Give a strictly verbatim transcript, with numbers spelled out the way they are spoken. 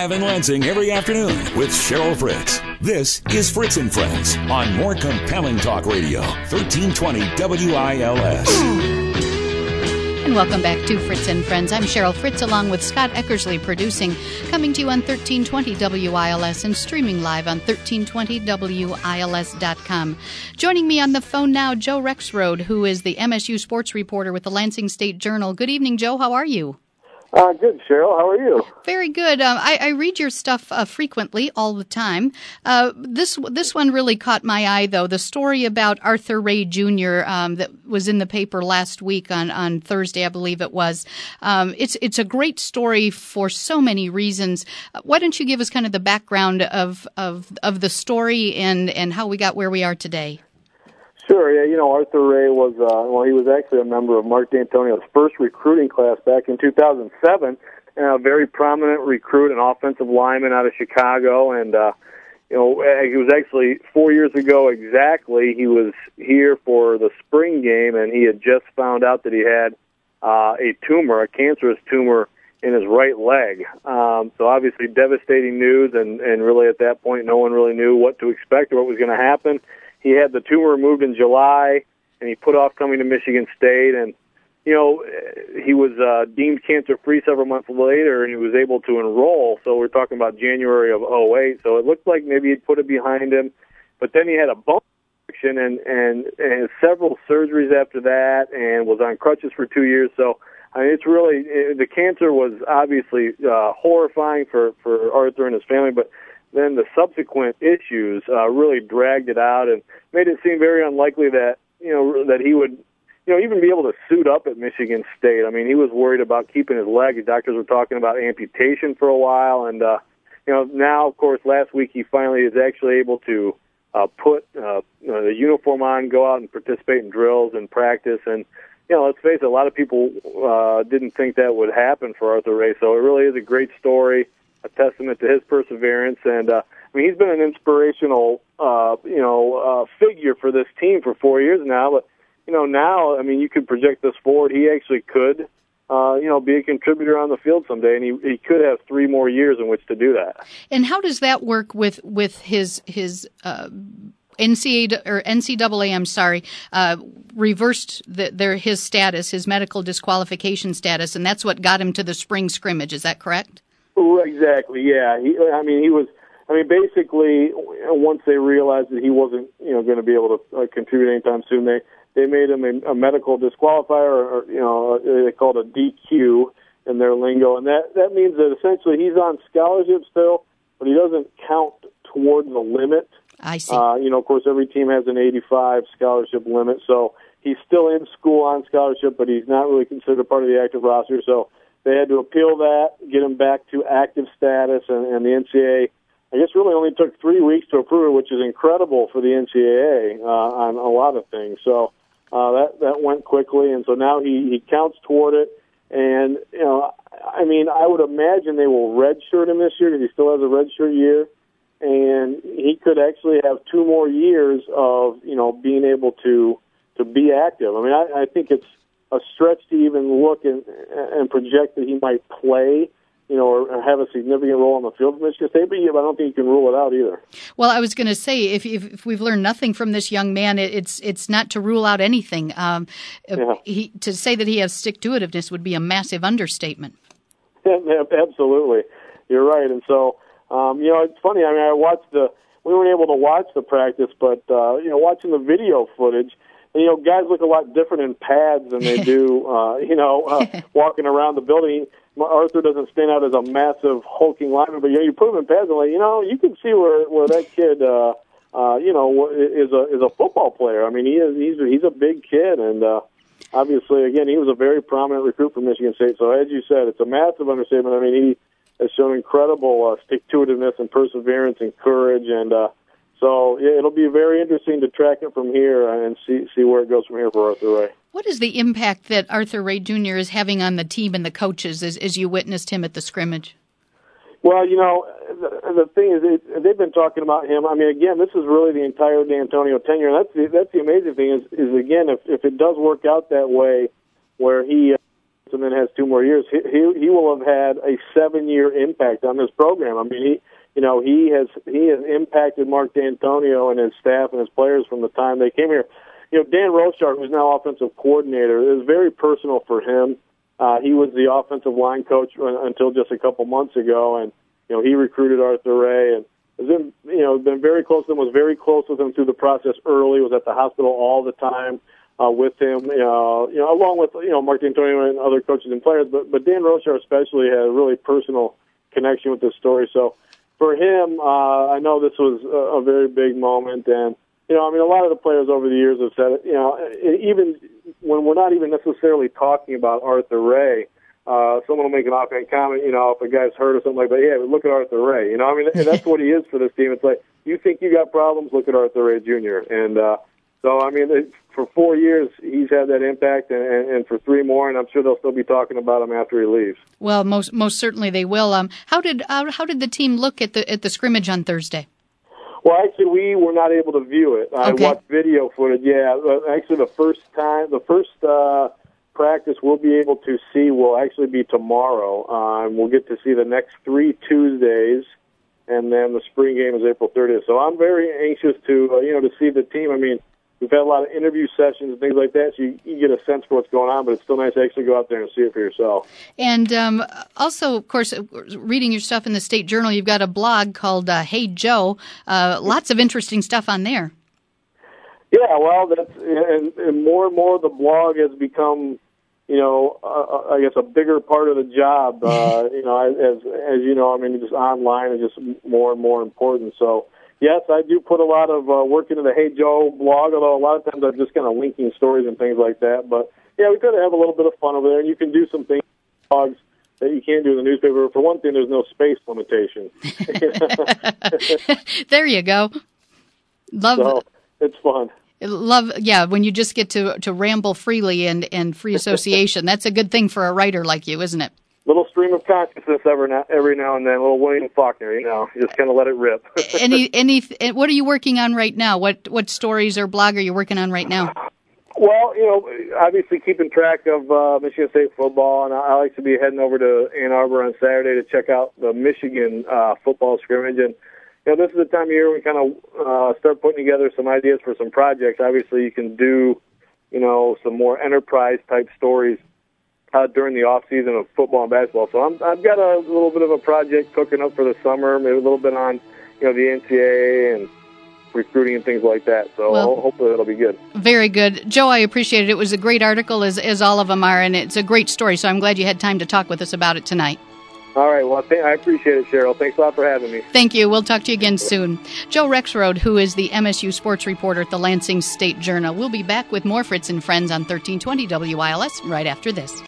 live in Lansing every afternoon with Cheryl Fritz. This is Fritz and Friends on more compelling talk radio, thirteen twenty W I L S. And welcome back to Fritz and Friends. I'm Cheryl Fritz along with Scott Eckersley producing, coming to you on thirteen twenty W I L S and streaming live on thirteen twenty W I L S dot com. Joining me on the phone now, Joe Rexrode, who is the M S U sports reporter with the Lansing State Journal. Good evening, Joe. How are you? Uh, good, Cheryl. How are you? Very good. Um, I, I read your stuff uh, frequently, all the time. Uh, this this one really caught my eye, though. The story about Arthur Ray Junior Um, that was in the paper last week on, on Thursday, I believe it was. Um, it's it's a great story for so many reasons. Uh, why don't you give us kind of the background of of of the story and, and how we got where we are today? Sure, yeah, you know, Arthur Ray was, uh, well, he was actually a member of Mark D'Antonio's first recruiting class back in two thousand seven, and a very prominent recruit, an offensive lineman out of Chicago, and, uh, you know, he was actually four years ago exactly, he was here for the spring game, and he had just found out that he had uh, a tumor, a cancerous tumor in his right leg. Um, so obviously devastating news, and, and really at that point no one really knew what to expect or what was going to happen. He had the tumor removed in July, and he put off coming to Michigan State. And, you know, he was uh, deemed cancer-free several months later, and he was able to enroll. So we're talking about January of oh eight. So it looked like maybe he'd put it behind him. But then he had a bone infection and, and, and several surgeries after that and was on crutches for two years. So, I mean, it's really, it, the cancer was obviously uh, horrifying for, for Arthur and his family, but then the subsequent issues uh, really dragged it out and made it seem very unlikely that, you know, that he would, you know, even be able to suit up at Michigan State. I mean, he was worried about keeping his leg. The doctors were talking about amputation for a while, and, uh, you know, now, of course, last week he finally is actually able to uh, put uh, you know, the uniform on, go out and participate in drills and practice. And, you know, let's face it, a lot of people uh, didn't think that would happen for Arthur Ray, so it really is a great story, a testament to his perseverance, and uh, I mean, he's been an inspirational, uh, you know, uh, figure for this team for four years now. But you know, now, I mean, you could project this forward. He actually could, uh, you know, be a contributor on the field someday, and he he could have three more years in which to do that. And how does that work with with his his uh, N C A A or N C double A? I'm sorry, uh, reversed the, their his status, his medical disqualification status, and that's what got him to the spring scrimmage. Is that correct? Exactly, yeah. He, I mean, he was, I mean, basically, once they realized that he wasn't, you know, going to be able to uh, contribute anytime soon, they, they made him a, a medical disqualifier, or, or, you know, they called a D Q in their lingo, and that, that means that essentially he's on scholarship still, but he doesn't count towards the limit. I see. Uh, you know, of course, every team has an eighty-five scholarship limit, so he's still in school on scholarship, but he's not really considered part of the active roster, so they had to appeal that, get him back to active status, and, and the N C A A, I guess, really only took three weeks to approve it, which is incredible for the N C A A uh, on a lot of things. So uh, that that went quickly, and so now he, he counts toward it. And, you know, I mean, I would imagine they will redshirt him this year because he still has a redshirt year, and he could actually have two more years of, you know, being able to, to be active. I mean, I, I think it's a stretch to even look and, and project that he might play, you know, or have a significant role on the field for Michigan State, but I don't think you can rule it out either. Well, I was going to say, if, if if we've learned nothing from this young man, it, it's it's not to rule out anything. Um, yeah. he, to say that he has stick-to-itiveness would be a massive understatement. Absolutely. You're right. And so, um, you know, it's funny. I mean, I watched the, we weren't able to watch the practice, but, uh, you know, watching the video footage, and, you know, guys look a lot different in pads than they do, uh, you know, uh, walking around the building. Arthur doesn't stand out as a massive hulking lineman, but you know, you put him in pads and, like, you know, you can see where where that kid, uh, uh, you know, is a is a football player. I mean, he is he's he's a big kid, and uh, obviously, again, he was a very prominent recruit for Michigan State. So, as you said, it's a massive understatement. I mean, he has shown incredible uh, stick-to-itiveness and perseverance and courage, and uh, so yeah, it'll be very interesting to track it from here and see see where it goes from here for Arthur Ray. What is the impact that Arthur Ray Junior is having on the team and the coaches as, as you witnessed him at the scrimmage? Well, you know, the, the thing is, it, they've been talking about him. I mean, again, this is really the entire D'Antonio tenure. And that's the, that's the amazing thing is, is again, if, if it does work out that way, where he uh, and then has two more years, he he, he will have had a seven-year impact on this program. I mean, he you know he has he has impacted Mark D'Antonio and his staff and his players from the time they came here. You know, Dan Rochar, who's now offensive coordinator, it was very personal for him. Uh, he was the offensive line coach until just a couple months ago, and you know he recruited Arthur Ray and has been you know been very close to him. Was very close with him through the process early. Was at the hospital all the time uh, with him. Uh, you know, along with you know Mark D'Antonio and other coaches and players, but but Dan Rochar especially had a really personal connection with this story. So for him, uh, I know this was a, a very big moment, and you know, I mean, a lot of the players over the years have said it. You know, even when we're not even necessarily talking about Arthur Ray, uh, someone will make an offhand comment. You know, if a guy's hurt or something like that, yeah, but look at Arthur Ray. You know, I mean, that's what he is for this team. It's like, you think you got problems? Look at Arthur Ray Junior And uh, so, I mean, it, for four years he's had that impact, and, and, and for three more, and I'm sure they'll still be talking about him after he leaves. Well, most most certainly they will. Um, how did uh, how did the team look at the at the scrimmage on Thursday? Well, actually, we were not able to view it. I okay. watched video footage. Yeah, actually, the first time, the first uh, practice we'll be able to see will actually be tomorrow. Um, we'll get to see the next three Tuesdays, and then the spring game is April thirtieth. So I'm very anxious to, uh, you know, to see the team. I mean, we've had a lot of interview sessions and things like that, so you, you get a sense for what's going on, but it's still nice to actually go out there and see it for yourself. And um, also, of course, reading your stuff in the State Journal, you've got a blog called uh, Hey Joe. Uh, lots of interesting stuff on there. Yeah, well, that's and, and more and more the blog has become, you know, uh, I guess a bigger part of the job. Uh, you know, as as you know, I mean, just online is just more and more important. So, yes, I do put a lot of uh, work into the Hey Joe blog, although a lot of times I'm just kind of linking stories and things like that. But, yeah, we try to have a little bit of fun over there, and you can do some things in blogs that you can't do in the newspaper. For one thing, there's no space limitation. There you go. Love so, it's fun. Love, yeah, when you just get to, to ramble freely and, and free association. That's a good thing for a writer like you, isn't it? Little stream of consciousness every now, every now and then, a little William Faulkner, you know, just kind of let it rip. any, any, what are you working on right now? What, what stories or blog are you working on right now? Well, you know, obviously keeping track of uh, Michigan State football, and I, I like to be heading over to Ann Arbor on Saturday to check out the Michigan uh, football scrimmage. And, you know, this is the time of year we kind of uh, start putting together some ideas for some projects. Obviously, you can do, you know, some more enterprise-type stories Uh, during the off season of football and basketball. So I'm, I've got a little bit of a project cooking up for the summer, maybe a little bit on, you know, the N C double A and recruiting and things like that. So well, hopefully it'll be good. Very good. Joe, I appreciate it. It was a great article, as, as all of them are, and it's a great story, so I'm glad you had time to talk with us about it tonight. All right. Well, I, think, I appreciate it, Cheryl. Thanks a lot for having me. Thank you. We'll talk to you again soon. Joe Rexrode, who is the M S U sports reporter at the Lansing State Journal. We'll be back with more Fritz and Friends on thirteen twenty W I L S right after this.